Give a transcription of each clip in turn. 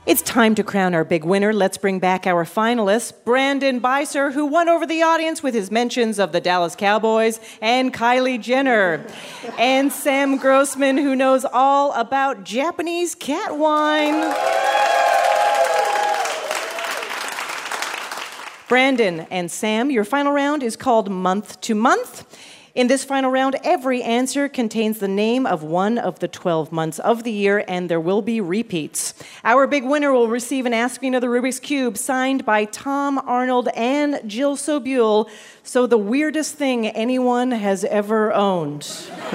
It's time to crown our big winner. Let's bring back our finalists, Brandon Beiser, who won over the audience with his mentions of the Dallas Cowboys, and Kylie Jenner. And Sam Grossman, who knows all about Japanese cat wine. Brandon and Sam, your final round is called Month to Month. In this final round, every answer contains the name of one of the 12 months of the year, and there will be repeats. Our big winner will receive an Ask Me Another Rubik's Cube signed by Tom Arnold and Jill Sobule, so the weirdest thing anyone has ever owned.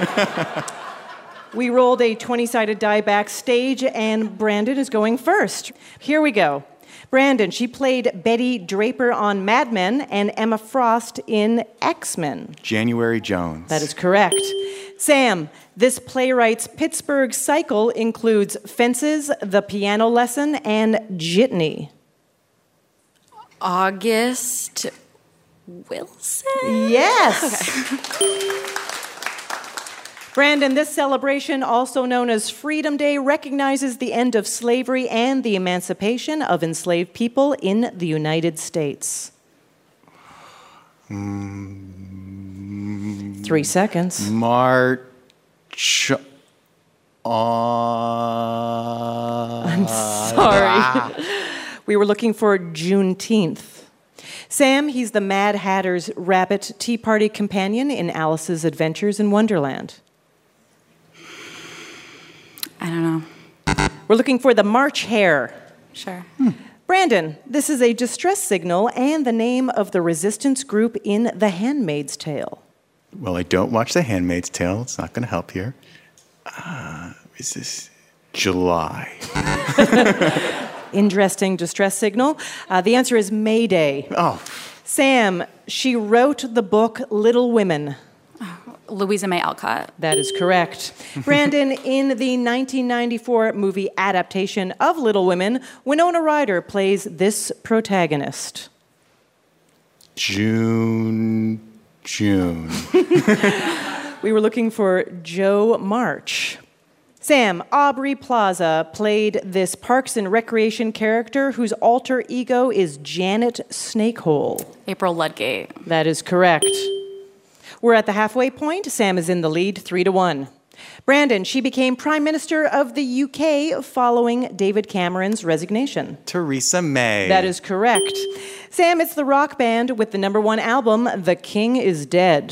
We rolled a 20-sided die backstage, and Brandon is going first. Here we go. Brandon, she played Betty Draper on Mad Men and Emma Frost in X-Men. January Jones. That is correct. Sam, this playwright's Pittsburgh cycle includes Fences, The Piano Lesson, and Jitney. August Wilson? Yes. Okay. Brandon, this celebration, also known as Freedom Day, recognizes the end of slavery and the emancipation of enslaved people in the United States. 3 seconds. March I'm sorry. We were looking for Juneteenth. Sam, he's the Mad Hatter's rabbit tea party companion in Alice's Adventures in Wonderland. I don't know. We're looking for the March Hare. Sure. Brandon, this is a distress signal and the name of the resistance group in The Handmaid's Tale. Well, I don't watch The Handmaid's Tale. It's not going to help here. Is this July? Interesting distress signal. The answer is Mayday. Oh. Sam, she wrote the book Little Women. Louisa May Alcott. That is correct. Brandon, in the 1994 movie adaptation of Little Women, Winona Ryder plays this protagonist. June. We were looking for Jo March. Sam, Aubrey Plaza played this Parks and Recreation character whose alter ego is Janet Snakehole. April Ludgate. That is correct. We're at the halfway point. Sam is in the lead, 3-1. Brandon, she became Prime Minister of the UK following David Cameron's resignation. Theresa May. That is correct. Sam, it's the rock band with the #1 album, The King is Dead.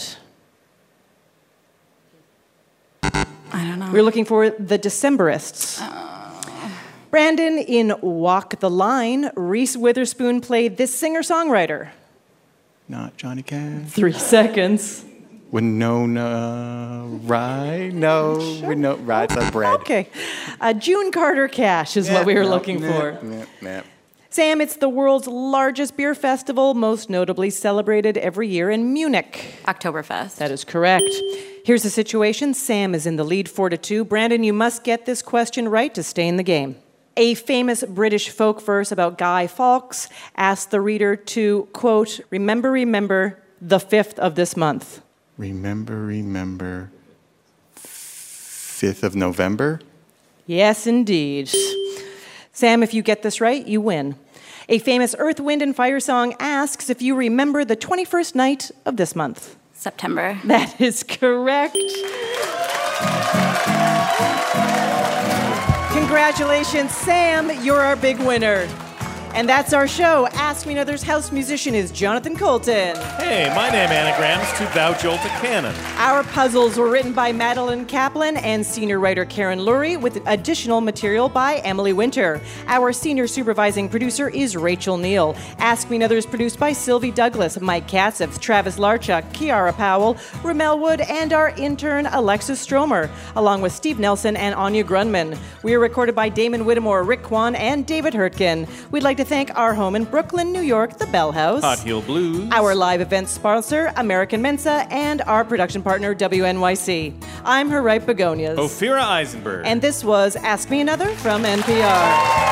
I don't know. We're looking for the Decemberists. Brandon, in Walk the Line, Reese Witherspoon played this singer-songwriter. Not Johnny Cash. 3 seconds. Winona Ryder. No, sure. Winona Ryder. Bread. Okay. June Carter Cash is what we were looking for. Sam, it's the world's largest beer festival, most notably celebrated every year in Munich. Oktoberfest. That is correct. Here's the situation. Sam is in the lead 4-2. Brandon, you must get this question right to stay in the game. A famous British folk verse about Guy Fawkes asks the reader to, quote, remember, remember the 5th of this month. Remember, 5th of November? Yes, indeed. Sam, if you get this right, you win. A famous Earth, Wind, and Fire song asks if you remember the 21st night of this month. September. That is correct. Congratulations, Sam, you're our big winner. And that's our show. Ask Me Another's house musician is Jonathan Colton. Hey, my name anagrams to Thou Jolta Cannon. Our puzzles were written by Madeline Kaplan and senior writer Karen Lurie with additional material by Emily Winter. Our senior supervising producer is Rachel Neal. Ask Me Another is produced by Sylvie Douglas, Mike Katzif, Travis Larchuk, Kiara Powell, Ramel Wood, and our intern Alexis Stromer, along with Steve Nelson and Anya Grunman. We are recorded by Damon Whittemore, Rick Kwan, and David Hurtgen. We'd like to thank our home in Brooklyn, New York, the Bell House. Hot Heel Blues. Our live event sponsor, American Mensa, and our production partner, WNYC. I'm Harriet Begonias. Ophira Eisenberg. And this was Ask Me Another from NPR.